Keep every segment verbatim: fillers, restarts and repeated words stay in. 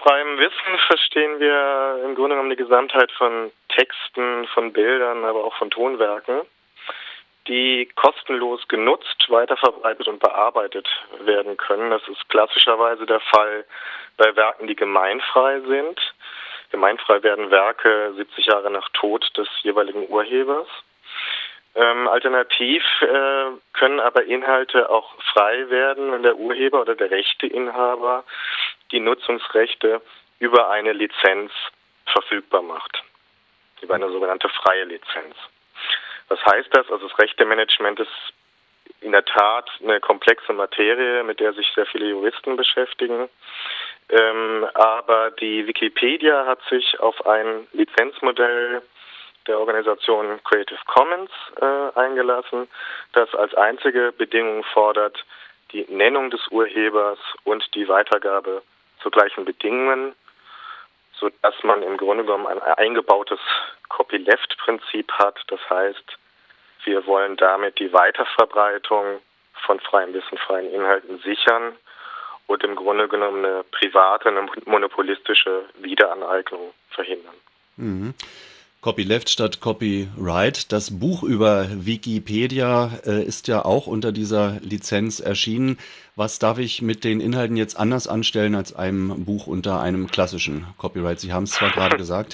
freiem Wissen verstehen wir im Grunde genommen die Gesamtheit von Texten, von Bildern, aber auch von Tonwerken, die kostenlos genutzt, weiterverbreitet und bearbeitet werden können. Das ist klassischerweise der Fall bei Werken, die gemeinfrei sind. Gemeinfrei werden Werke siebzig Jahre nach Tod des jeweiligen Urhebers. Ähm, alternativ äh, können aber Inhalte auch frei werden, wenn der Urheber oder der Rechteinhaber die Nutzungsrechte über eine Lizenz verfügbar macht, über eine sogenannte freie Lizenz. Was heißt das? Also das Rechtemanagement ist in der Tat eine komplexe Materie, mit der sich sehr viele Juristen beschäftigen. Ähm, aber die Wikipedia hat sich auf ein Lizenzmodell der Organisation Creative Commons äh, eingelassen, das als einzige Bedingung fordert, die Nennung des Urhebers und die Weitergabe zu gleichen Bedingungen, sodass man im Grunde genommen ein eingebautes Copyleft-Prinzip hat. Das heißt, wir wollen damit die Weiterverbreitung von freiem Wissen, freien Inhalten sichern und im Grunde genommen eine private, eine monopolistische Wiederaneignung verhindern. Mhm. Copyleft statt Copyright. Das Buch über Wikipedia äh, ist ja auch unter dieser Lizenz erschienen. Was darf ich mit den Inhalten jetzt anders anstellen als einem Buch unter einem klassischen Copyright? Sie haben es zwar gerade gesagt.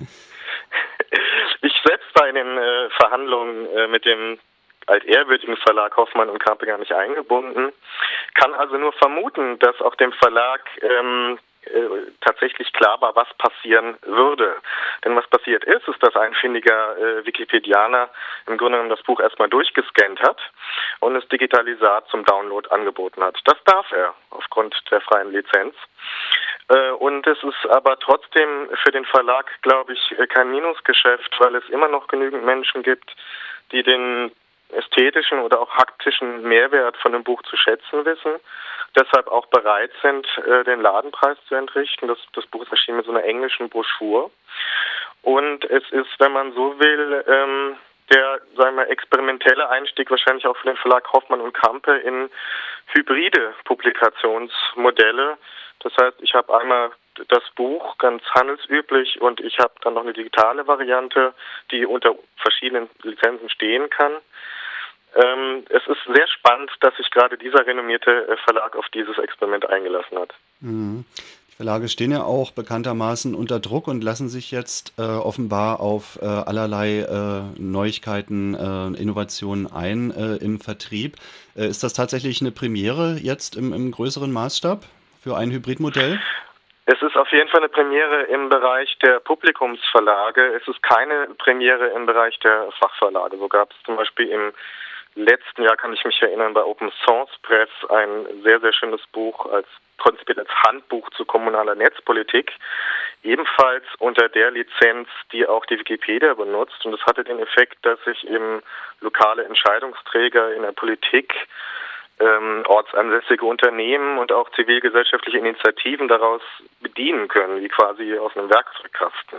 Ich selbst war in den äh, Verhandlungen äh, mit dem altehrwürdigen Verlag Hoffmann und Kampe gar nicht eingebunden, kann also nur vermuten, dass auch dem Verlag ähm, äh, tatsächlich klar war, was passieren würde. Denn was passiert ist, ist, dass ein findiger äh, Wikipedianer im Grunde genommen das Buch erstmal durchgescannt hat und das Digitalisat zum Download angeboten hat. Das darf er aufgrund der freien Lizenz. Äh, und es ist aber trotzdem für den Verlag, glaube ich, kein Minusgeschäft, weil es immer noch genügend Menschen gibt, die den ästhetischen oder auch haktischen Mehrwert von dem Buch zu schätzen wissen, deshalb auch bereit sind, den Ladenpreis zu entrichten. Das, das Buch ist erschienen mit so einer englischen Broschüre. Und es ist, wenn man so will, ähm, der, sagen wir, experimentelle Einstieg wahrscheinlich auch für den Verlag Hoffmann und Kampe in hybride Publikationsmodelle. Das heißt, ich habe einmal das Buch ganz handelsüblich und ich habe dann noch eine digitale Variante, die unter verschiedenen Lizenzen stehen kann. Ähm, es ist sehr spannend, dass sich gerade dieser renommierte Verlag auf dieses Experiment eingelassen hat. Mhm. Die Verlage stehen ja auch bekanntermaßen unter Druck und lassen sich jetzt äh, offenbar auf äh, allerlei äh, Neuigkeiten, äh, Innovationen ein äh, im Vertrieb. Äh, ist das tatsächlich eine Premiere jetzt im, im größeren Maßstab für ein Hybridmodell? Es ist auf jeden Fall eine Premiere im Bereich der Publikumsverlage. Es ist keine Premiere im Bereich der Fachverlage. So gab es zum Beispiel im letzten Jahr, kann ich mich erinnern, bei Open Source Press ein sehr, sehr schönes Buch als konzipiert als Handbuch zu kommunaler Netzpolitik, ebenfalls unter der Lizenz, die auch die Wikipedia benutzt. Und das hatte den Effekt, dass sich eben lokale Entscheidungsträger in der Politik, ähm, ortsansässige Unternehmen und auch zivilgesellschaftliche Initiativen daraus bedienen können, wie quasi aus einem Werkzeugkasten.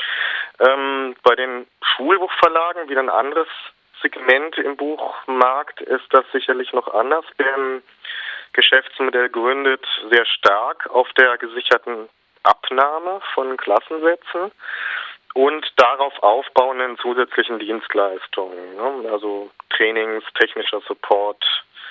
Ähm, bei den Schulbuchverlagen, wieder ein anderes Segment im Buchmarkt, ist das sicherlich noch anders. Deren Geschäftsmodell gründet sehr stark auf der gesicherten Abnahme von Klassensätzen und darauf aufbauenden zusätzlichen Dienstleistungen, ne? Also Trainings, technischer Support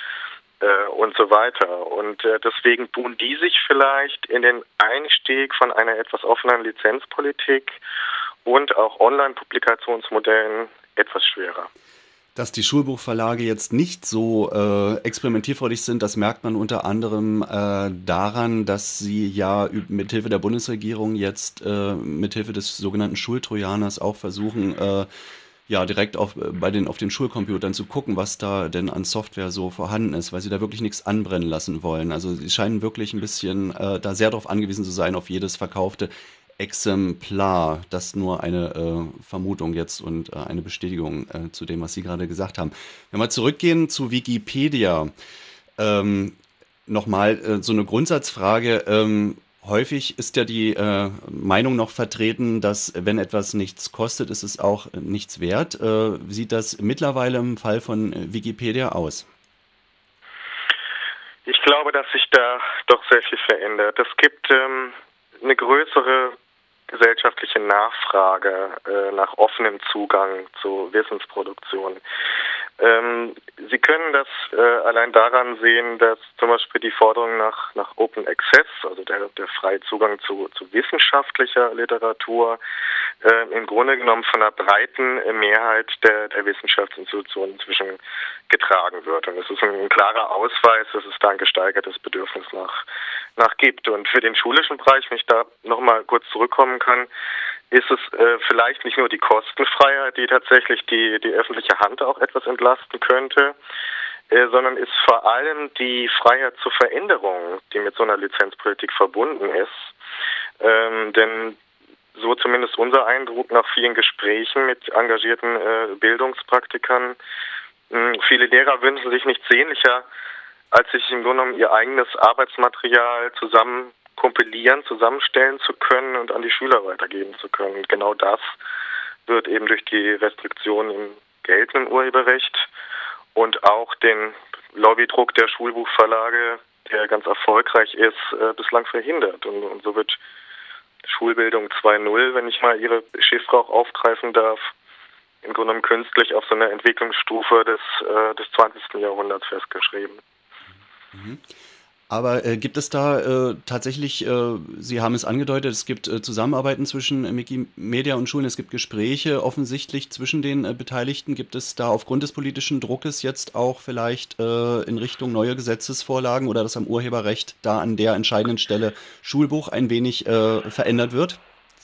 äh, und so weiter. Und äh, deswegen tun die sich vielleicht in den Einstieg von einer etwas offeneren Lizenzpolitik und auch Online-Publikationsmodellen etwas schwerer. Dass die Schulbuchverlage jetzt nicht so äh, experimentierfreudig sind, das merkt man unter anderem äh, daran, dass sie ja mithilfe der Bundesregierung jetzt äh, mithilfe des sogenannten Schultrojaners auch versuchen, äh, ja direkt auf, bei den, auf den Schulcomputern zu gucken, was da denn an Software so vorhanden ist, weil sie da wirklich nichts anbrennen lassen wollen. Also sie scheinen wirklich ein bisschen äh, da sehr darauf angewiesen zu sein, auf jedes verkaufte Exemplar. Das nur eine äh, Vermutung jetzt und äh, eine Bestätigung äh, zu dem, was Sie gerade gesagt haben. Wenn wir zurückgehen zu Wikipedia, ähm, nochmal äh, so eine Grundsatzfrage. Ähm, häufig ist ja die äh, Meinung noch vertreten, dass wenn etwas nichts kostet, ist es auch nichts wert. Äh, wie sieht das mittlerweile im Fall von Wikipedia aus? Ich glaube, dass sich da doch sehr viel verändert. Es gibt ähm eine größere gesellschaftliche Nachfrage äh, nach offenem Zugang zu Wissensproduktion. Ähm, Sie können das äh, allein daran sehen, dass zum Beispiel die Forderung nach, nach Open Access, also der, der freie Zugang zu, zu wissenschaftlicher Literatur, äh, im Grunde genommen von einer breiten Mehrheit der, der Wissenschaftsinstitutionen inzwischen getragen wird. Und es ist ein, ein klarer Ausweis, dass es da ein gesteigertes Bedürfnis nach, nach gibt. Und für den schulischen Bereich, wenn ich da nochmal kurz zurückkommen kann, ist es äh, vielleicht nicht nur die Kostenfreiheit, die tatsächlich die, die öffentliche Hand auch etwas entlasten könnte, äh, sondern ist vor allem die Freiheit zur Veränderung, die mit so einer Lizenzpolitik verbunden ist. Ähm, denn so zumindest unser Eindruck nach vielen Gesprächen mit engagierten äh, Bildungspraktikern, mh, viele Lehrer wünschen sich nichts sehnlicher, als sich im Grunde genommen ihr eigenes Arbeitsmaterial zusammen kompilieren, zusammenstellen zu können und an die Schüler weitergeben zu können. Und genau das wird eben durch die Restriktionen im geltenden Urheberrecht und auch den Lobbydruck der Schulbuchverlage, der ganz erfolgreich ist, äh, bislang verhindert. Und, und so wird Schulbildung zwei Punkt null, wenn ich mal Ihre Chiffre auch aufgreifen darf, im Grunde genommen künstlich auf so einer Entwicklungsstufe des, äh, des zwanzigsten Jahrhunderts festgeschrieben. Mhm. Aber äh, gibt es da äh, tatsächlich, äh, Sie haben es angedeutet, es gibt äh, Zusammenarbeiten zwischen äh, Wikimedia und Schulen, es gibt Gespräche offensichtlich zwischen den äh, Beteiligten. Gibt es da aufgrund des politischen Druckes jetzt auch vielleicht äh, in Richtung neue Gesetzesvorlagen oder dass am Urheberrecht da an der entscheidenden Stelle Schulbuch ein wenig äh, verändert wird?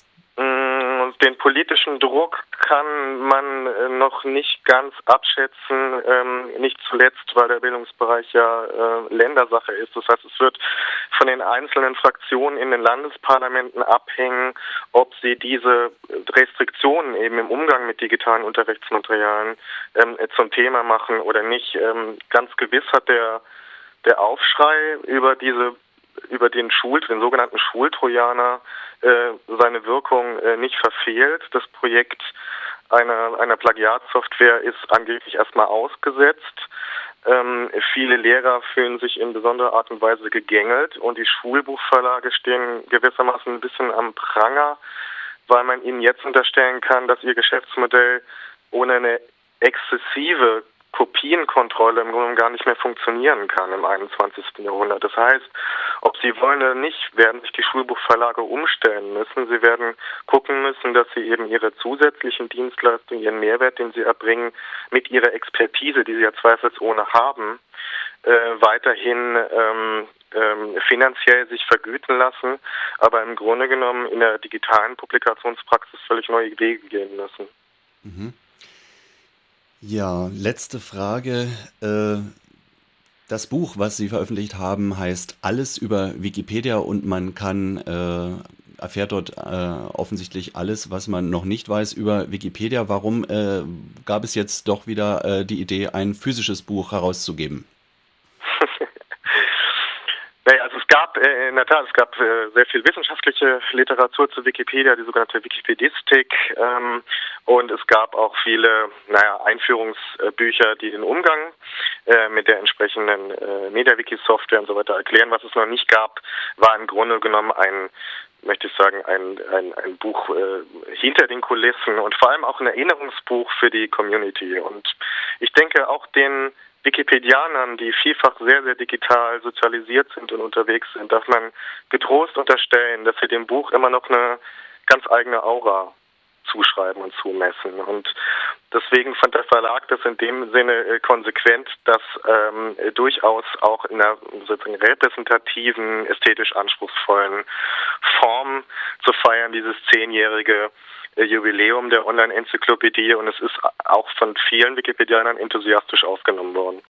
Den politischen Druck kann man äh, noch nicht ganz abschätzen, ähm, nicht zuletzt, weil der Bildungsbereich ja äh, Ländersache ist. Das heißt, es wird von den einzelnen Fraktionen in den Landesparlamenten abhängen, ob sie diese Restriktionen eben im Umgang mit digitalen Unterrichtsmaterialien ähm, zum Thema machen oder nicht. Ähm, ganz gewiss hat der, der Aufschrei über diese über den Schul, den sogenannten Schultrojaner äh, seine Wirkung äh, nicht verfehlt. Das Projekt einer, einer Plagiatsoftware ist angeblich erstmal ausgesetzt. Ähm, viele Lehrer fühlen sich in besonderer Art und Weise gegängelt und die Schulbuchverlage stehen gewissermaßen ein bisschen am Pranger, weil man ihnen jetzt unterstellen kann, dass ihr Geschäftsmodell ohne eine exzessive Kopienkontrolle im Grunde gar nicht mehr funktionieren kann im einundzwanzigsten Jahrhundert. Das heißt, ob sie wollen oder nicht, werden sich die Schulbuchverlage umstellen müssen. Sie werden gucken müssen, dass sie eben ihre zusätzlichen Dienstleistungen, ihren Mehrwert, den sie erbringen, mit ihrer Expertise, die sie ja zweifelsohne haben, äh, weiterhin ähm, ähm, finanziell sich vergüten lassen, aber im Grunde genommen in der digitalen Publikationspraxis völlig neue Wege gehen müssen. Mhm. Ja, letzte Frage. Äh, das Buch, was Sie veröffentlicht haben, heißt Alles über Wikipedia und man kann äh, erfährt dort äh, offensichtlich alles, was man noch nicht weiß über Wikipedia. Warum äh, gab es jetzt doch wieder äh, die Idee, ein physisches Buch herauszugeben? Naja, also es gab äh, in der Tat, es gab äh, sehr viel wissenschaftliche Literatur zu Wikipedia, die sogenannte Wikipedistik, ähm, und es gab auch viele, naja, Einführungsbücher, die den Umgang äh, mit der entsprechenden äh, MediaWiki-Software und so weiter erklären. Was es noch nicht gab, war im Grunde genommen ein, möchte ich sagen, ein, ein, ein Buch äh, hinter den Kulissen und vor allem auch ein Erinnerungsbuch für die Community. Und ich denke auch den Wikipedianern, die vielfach sehr, sehr digital sozialisiert sind und unterwegs sind, darf man getrost unterstellen, dass sie dem Buch immer noch eine ganz eigene Aura zuschreiben und zumessen. Und deswegen fand der Verlag das in dem Sinne konsequent, das ähm, durchaus auch in einer sozusagen repräsentativen, ästhetisch anspruchsvollen Form zu feiern, dieses zehnjährige Jubiläum der Online-Enzyklopädie, und es ist auch von vielen Wikipedianern enthusiastisch aufgenommen worden.